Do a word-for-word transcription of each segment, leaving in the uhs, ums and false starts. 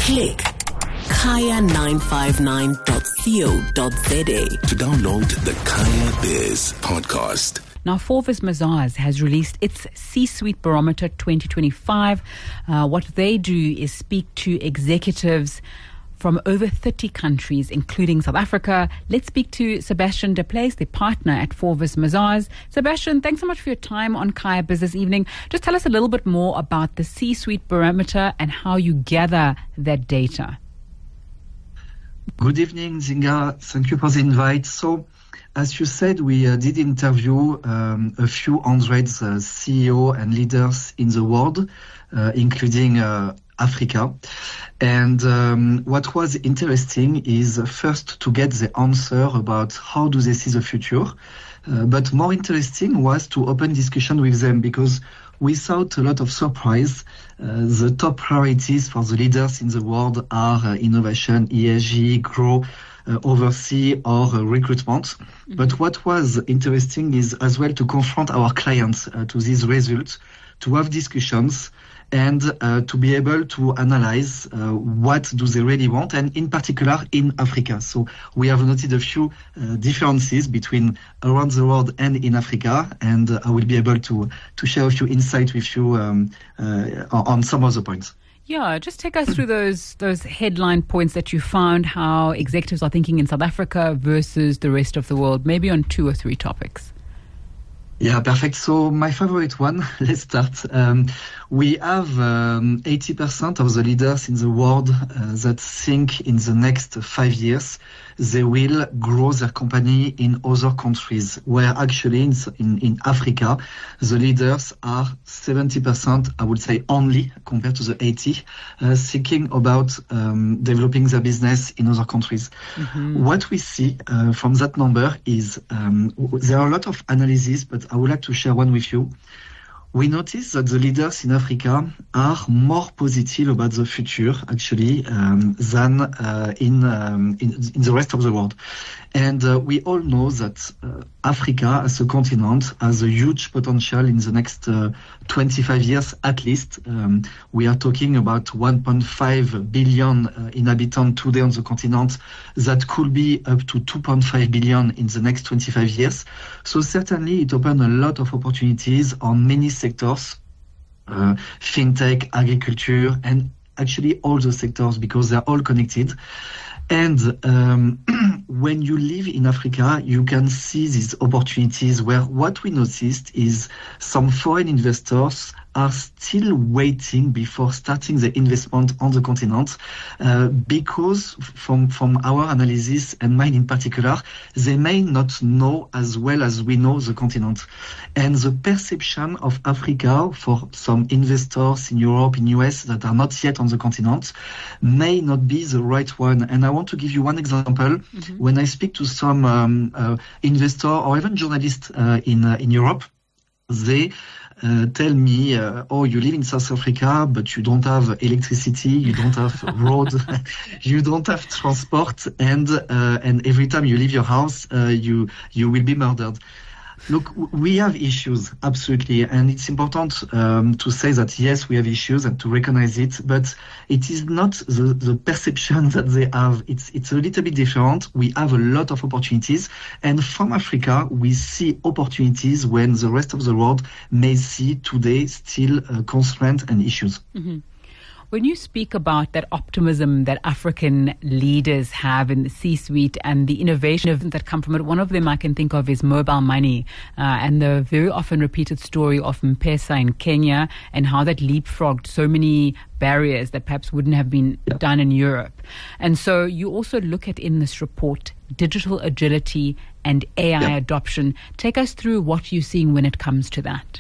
Click kaya nine five nine dot co dot za to download the Kaya Biz podcast. Now, Forbes Mazars has released its C-Suite Barometer twenty twenty-five. Uh, what they do is speak to executives from over thirty countries, including South Africa. Let's speak to Sebastian Deplace, the partner at Forbes Mazars. Sebastian, thanks so much for your time on Kaya Biz this evening. Just tell us a little bit more about the C-Suite Barometer and how you gather that data. Good evening, Zinga. Thank you for the invite. So, as you said, we uh, did interview um, a few hundred uh, C E O and leaders in the world, uh, including uh, Africa. And um, what was interesting is uh, first to get the answer about how do they see the future. Uh, but more interesting was to open discussion with them, because without a lot of surprise, uh, the top priorities for the leaders in the world are uh, innovation, E S G, grow, uh, oversee, or uh, recruitment. Mm-hmm. But what was interesting is as well to confront our clients uh, to these results, to have discussions, and uh, to be able to analyze uh, what do they really want, and in particular in Africa. So we have noted a few uh, differences between around the world and in Africa, and uh, I will be able to to share a few insights with you um, uh, on some of the points. Yeah, just take us through those those headline points that you found, how executives are thinking in South Africa versus the rest of the world, maybe on two or three topics. Yeah, perfect. So my favorite one, let's start. Um, we have um, eighty percent of the leaders in the world uh, that think in the next five years they will grow their company in other countries, where actually in, in, in Africa, the leaders are seventy percent, I would say only, compared to the eighty, uh, thinking about um, developing their business in other countries. Mm-hmm. What we see uh, from that number is um, there are a lot of analyses, but I would like to share one with you. We notice that the leaders in Africa are more positive about the future, actually, um, than uh, in, um, in in the rest of the world. And uh, we all know that uh, Africa as a continent has a huge potential in the next uh, twenty-five years at least. Um, we are talking about one point five billion uh, inhabitants today on the continent. That could be up to two point five billion in the next twenty-five years. So certainly it opens a lot of opportunities on many sectors, uh, fintech, agriculture, and actually all the sectors, because they're all connected. And um, when you live in Africa, you can see these opportunities where what we noticed is some foreign investors are still waiting before starting the investment on the continent, uh, because from from our analysis, and mine in particular, they may not know as well as we know the continent. And the perception of Africa for some investors in Europe, in U S that are not yet on the continent may not be the right one. And I want to give you one example. Mm-hmm. When I speak to some um, uh, investor or even journalists uh, in uh, in Europe, they Uh, tell me, uh, oh, you live in South Africa, but you don't have electricity, you don't have road, you don't have transport, and uh, and every time you leave your house, uh, you you will be murdered. Look, we have issues, absolutely, and it's important um, to say that yes, we have issues and to recognize it, but it is not the, the perception that they have. It's it's a little bit different. We have a lot of opportunities, and from Africa, we see opportunities when the rest of the world may see today still uh, constraints and issues. Mm-hmm. When you speak about that optimism that African leaders have in the C-suite and the innovation that come from it, one of them I can think of is mobile money uh, and the very often repeated story of M-Pesa in Kenya and how that leapfrogged so many barriers that perhaps wouldn't have been yeah. done in Europe. And so you also look at in this report digital agility and A I yeah. adoption. Take us through what you're seeing when it comes to that.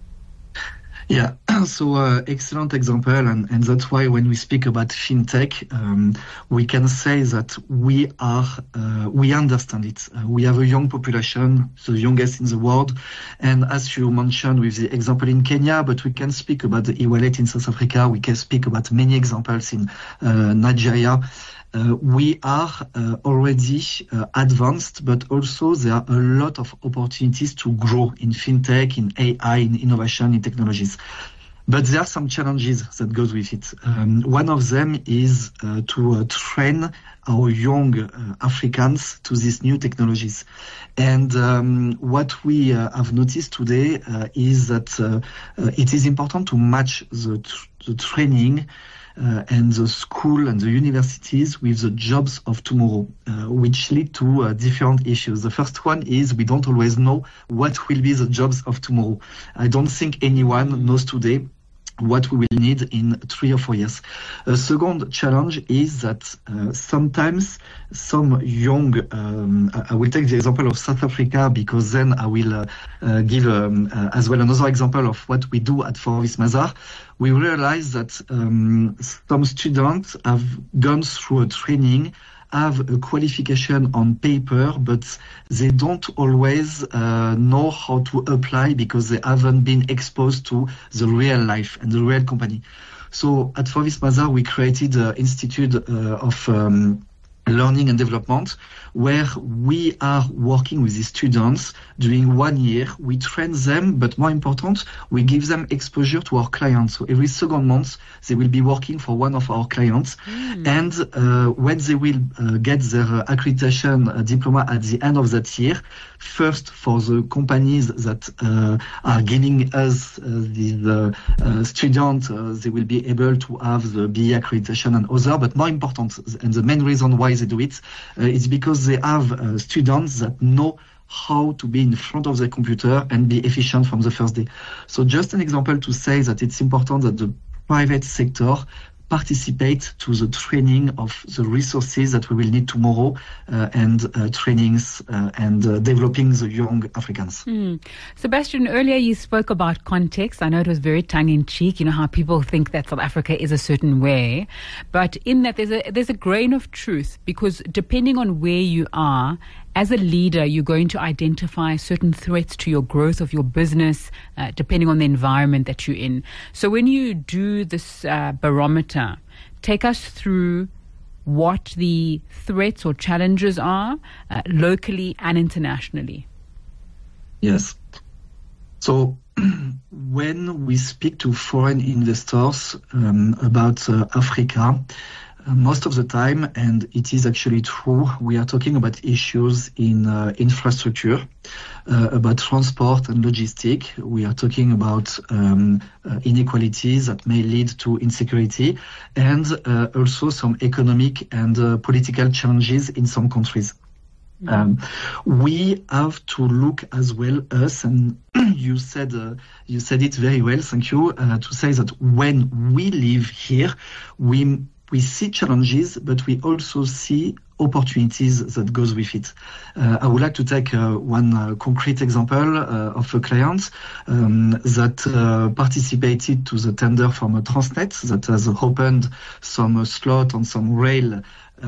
Yeah, so uh, excellent example, and, and that's why when we speak about fintech, um, we can say that we are, uh, we understand it. Uh, we have a young population, the youngest in the world, and as you mentioned with the example in Kenya, but we can speak about the e-wallet in South Africa, we can speak about many examples in uh, Nigeria. Uh, we are uh, already uh, advanced, but also there are a lot of opportunities to grow in fintech, in A I, in innovation, in technologies. But there are some challenges that goes with it. Um, one of them is uh, to uh, train our young uh, Africans to these new technologies. And um, what we uh, have noticed today uh, is that uh, uh, it is important to match the, tr- the training uh, and the school and the universities with the jobs of tomorrow, uh, which lead to uh, different issues. The first one is we don't always know what will be the jobs of tomorrow. I don't think anyone knows today what we will need in three or four years. A second challenge is that uh, sometimes some young, um, I will take the example of South Africa because then I will uh, uh, give um, uh, as well another example of what we do at Forvis Mazars. We realize that um, some students have gone through a training, have a qualification on paper, but they don't always uh, know how to apply because they haven't been exposed to the real life and the real company. So at Forvis Mazars, we created an institute uh, of um, learning and development where we are working with the students during one year. We train them, but more important, we give them exposure to our clients. So every second month, they will be working for one of our clients. Mm. And uh, when they will uh, get their uh, accreditation uh, diploma at the end of that year, first for the companies that uh, are giving us uh, the uh, student, uh, they will be able to have the B E accreditation and other, but more important, and the main reason why they do it uh, is because they have uh, students that know how to be in front of the computer and be efficient from the first day. So just an example to say that it's important that the private sector participate to the training of the resources that we will need tomorrow uh, and uh, trainings uh, and uh, developing the young Africans. Mm. Sebastian, earlier you spoke about context. I know it was very tongue-in-cheek, you know, how people think that South Africa is a certain way. But in that, there's a, there's a grain of truth because depending on where you are, as a leader, you're going to identify certain threats to your growth of your business, uh, depending on the environment that you're in. So when you do this uh, barometer, take us through what the threats or challenges are, uh, locally and internationally. Yes. So when we speak to foreign investors um, about uh, Africa, Uh, most of the time, and it is actually true, we are talking about issues in uh, infrastructure, uh, about transport and logistics. We are talking about um, uh, inequalities that may lead to insecurity, and uh, also some economic and uh, political challenges in some countries. Mm-hmm. Um, we have to look as well us, and you said uh, you said it very well. Thank you uh, to say that when we live here, we We see challenges, but we also see opportunities that goes with it. Uh, I would like to take uh, one uh, concrete example uh, of a client um, that uh, participated to the tender from a Transnet that has opened some uh, slot on some rail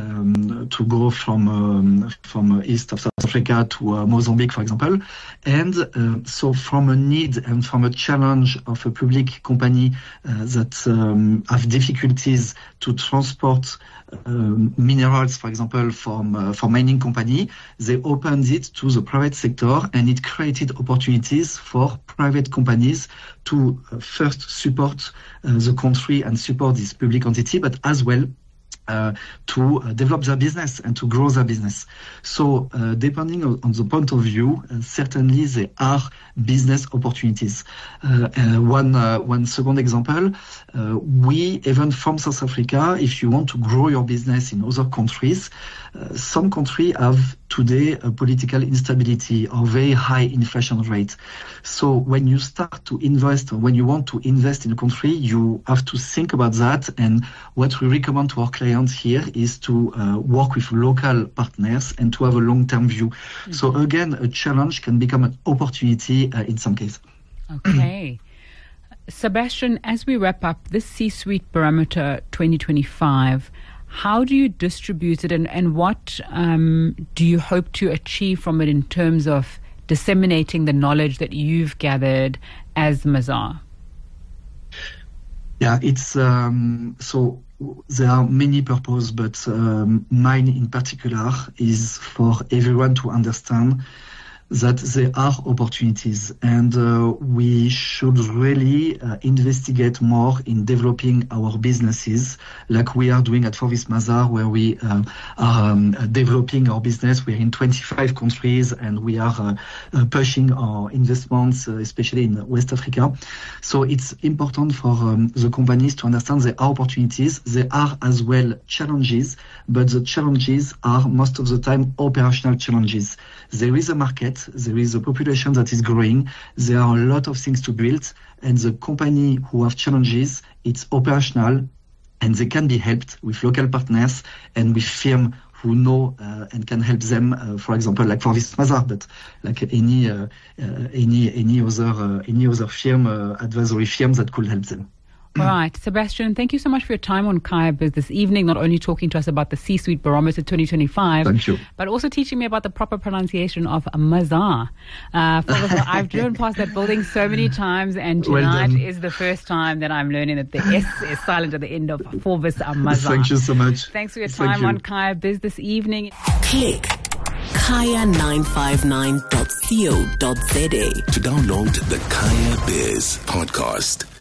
Um, to go from um, from east of South Africa to uh, Mozambique, for example. And uh, so from a need and from a challenge of a public company uh, that um, have difficulties to transport um, minerals, for example, from uh, for mining company, they opened it to the private sector, and it created opportunities for private companies to uh, first support uh, the country and support this public entity, but as well Uh, to uh, develop their business and to grow their business. So uh, depending on, on the point of view, uh, certainly there are business opportunities. Uh, uh, one uh, one second example, uh, we, even from South Africa, if you want to grow your business in other countries, uh, some countries have today a political instability or very high inflation rate. So when you start to invest, or when you want to invest in a country, you have to think about that. And what we recommend to our clients here is to uh, work with local partners and to have a long-term view. Mm-hmm. So again, a challenge can become an opportunity uh, in some cases. Okay. Sebastian, as we wrap up this C-Suite Barometer twenty twenty-five, how do you distribute it, and, and what um, do you hope to achieve from it in terms of disseminating the knowledge that you've gathered as Mazars? Yeah, it's um, so there are many purposes, but um, mine in particular is for everyone to understand that there are opportunities, and uh, we should really uh, investigate more in developing our businesses, like we are doing at Forvis Mazars, where we uh, are um, developing our business. We're in twenty-five countries, and we are uh, uh, pushing our investments, uh, especially in West Africa. So it's important for um, the companies to understand there are opportunities. There are as well challenges, but the challenges are most of the time operational challenges. There is a market, there is a population that is growing, there are a lot of things to build, and the company who have challenges, it's operational, and they can be helped with local partners and with firms who know uh, and can help them, uh, for example, like Forvis Mazars, but like any uh, uh, any any other uh, any other firm, uh, advisory firms that could help them. All right, Sebastian, thank you so much for your time on Kaya Biz this evening, not only talking to us about the C-Suite Barometer twenty twenty-five, Thank you. but also teaching me about the proper pronunciation of Mazars. Uh, I've driven past that building so many times, and tonight well is the first time that I'm learning that the S is silent at the end of Forvis Mazars. Thank you so much. Thanks for your time you. on Kaya Biz this evening. Click kaya nine five nine dot co dot za to download the Kaya Biz podcast.